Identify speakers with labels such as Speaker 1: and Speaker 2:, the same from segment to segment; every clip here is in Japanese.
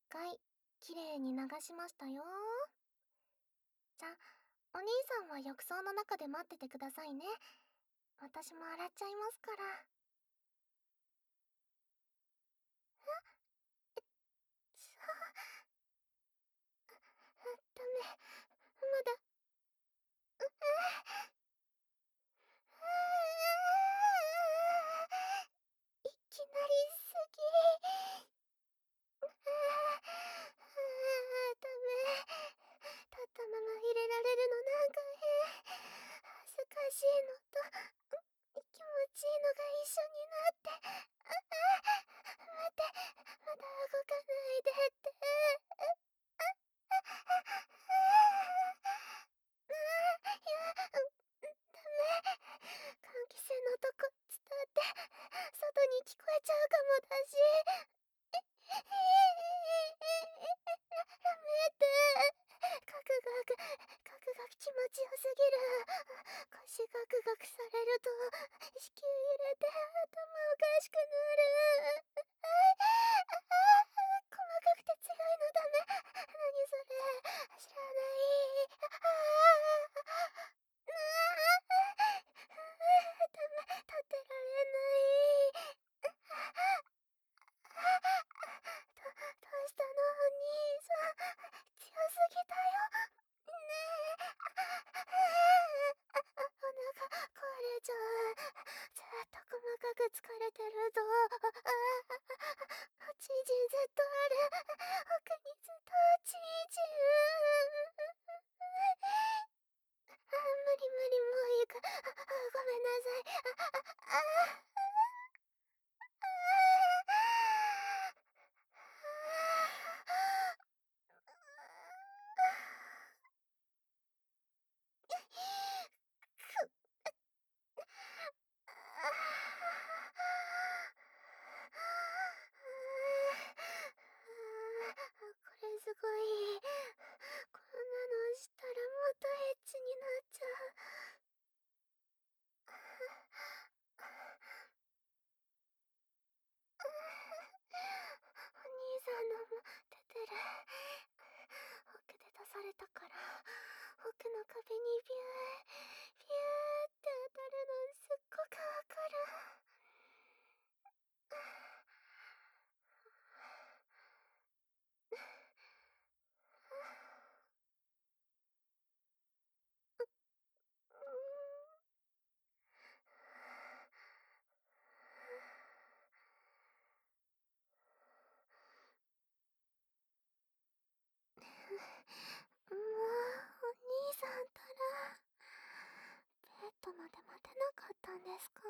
Speaker 1: 回きれいに流しましたよ。じゃ、お兄さんは浴槽の中で待っててくださいね。私も洗っちゃいますから。ちょ、ダメ。まだ、いきなりすぎ。ダメ。立ったまま入れられるのなんか変。恥ずかしいのと、気持ちいいのが一緒になって。待って、まだ動かないでって。いや、ダメ。換気扇のとこ伝って外に聞こえちゃうかもだし。やめて。ガクガク、ガクガク気持ちよすぎる。腰ガクガクされると子宮揺れて頭おかしくなる。細かくて強いのダメ。何それ、知らない。ダメ、立ってられない。どうしたのお兄さん。強すぎたよ。ねえ。お腹壊れちゃう。ずっと細かく疲れてると。おちんちんずっとある。奥にずっとおちんちん。無理無理、もういいか。ごめんなさい。これすごい。こんなのしたらもっとエッチになっちゃう。お兄さんのも出てる。奥で出されたから奥の壁にビュービューって当たるのすっごくわかる。もうお兄さんったらベッドまで待てなかったんですか？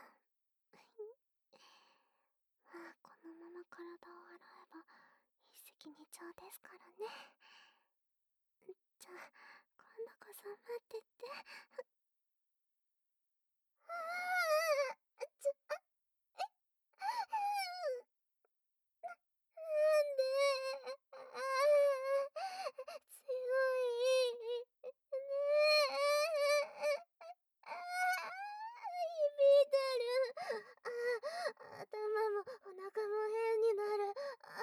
Speaker 1: まあこのまま体を洗えば一石二鳥ですからね。じゃあ今度こそ待ってて。なんで。強い。ねえ。響いてる。頭もお腹も変になる。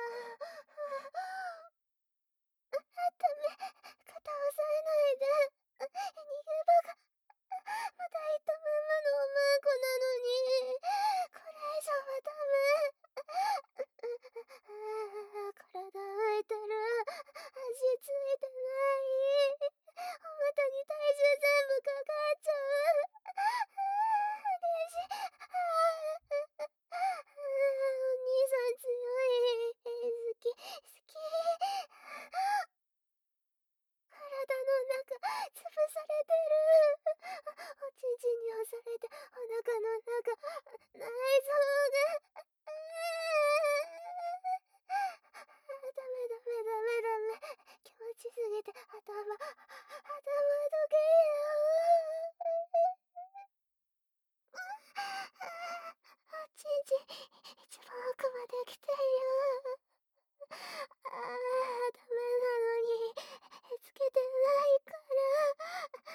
Speaker 1: ダメ。肩押さえないで。逃げ場がまだいたままのおまんこなのに。これ以上はダメ。体浮いてる。足ついてない。お股に体重全部かかっちゃう。激しい。お兄さん強い。好き、好き。体の中潰されてる。おちんちんに押されてお腹の中内臓が。ダメダメダメダメ。気持ちすぎて頭どけよ。おちんちん一番奥まで来てるよ。ダメなのにつけてないから。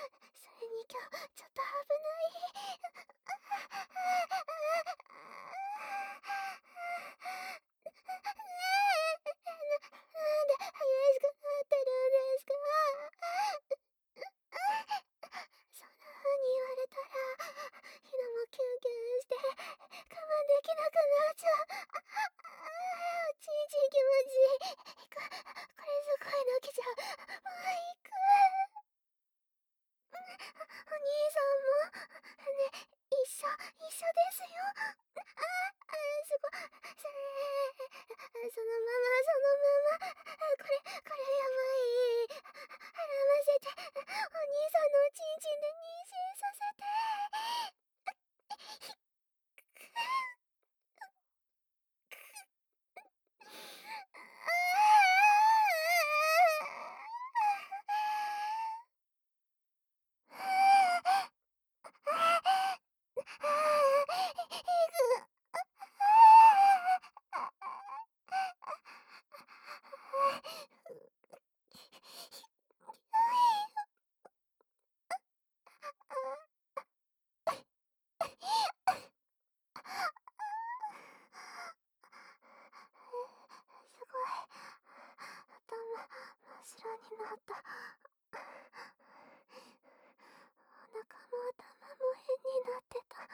Speaker 1: それに今日ちょっと危ない。 ちゃう。ちんちん気持ちいい。これすごい泣きちゃう。もう行く。お兄さんも、ね、一緒ですよ。すごい。そのまま、そのまま。これやばい。払わせて。お兄さんのおちんちんで妊娠させて。すごい。頭真っ白になった。お腹も頭も変になってた。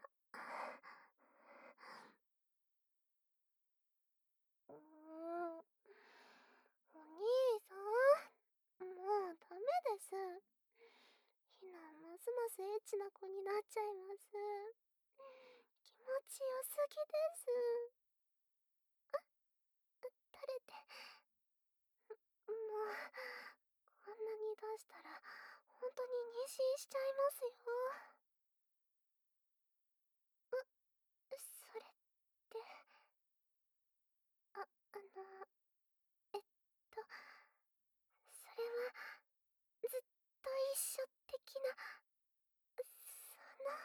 Speaker 1: お兄さん、もうダメです。ひなますますエッチな子になっちゃいます。気持ちよすぎです。垂れて、もう、こんなに出したら、本当に妊娠しちゃいますよ。それって、あの、えっと、それは、ずっと一緒的な、その、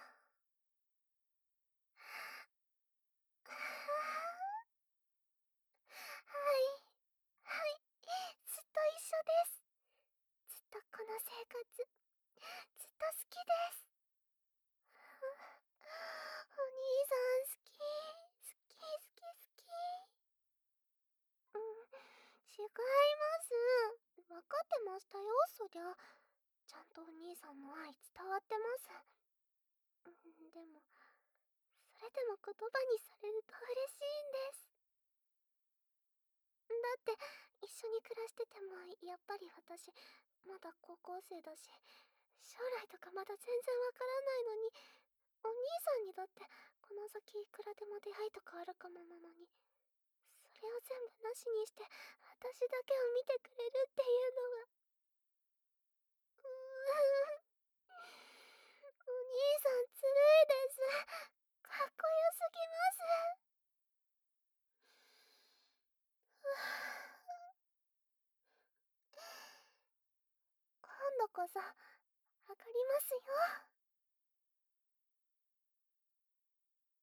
Speaker 1: はい、はい、ずっと一緒です。ずっとこの生活、ずっと好きです。お兄さん好き、好き、好き、好き。うん、違います。わかってましたよ、そりゃ。ちゃんとお兄さんの愛伝わってます。でも、それでも言葉にされると嬉しいんです。だって、一緒に暮らしてても、やっぱり私、まだ高校生だし、将来とかまだ全然わからないのに、お兄さんにだって、この先いくらでも出会いとかあるかもなのに、それを全部なしにして、私だけを見てくれるっていうのは、お兄さんずるいです。かっこよすぎます。今度こそ、わかりますよ。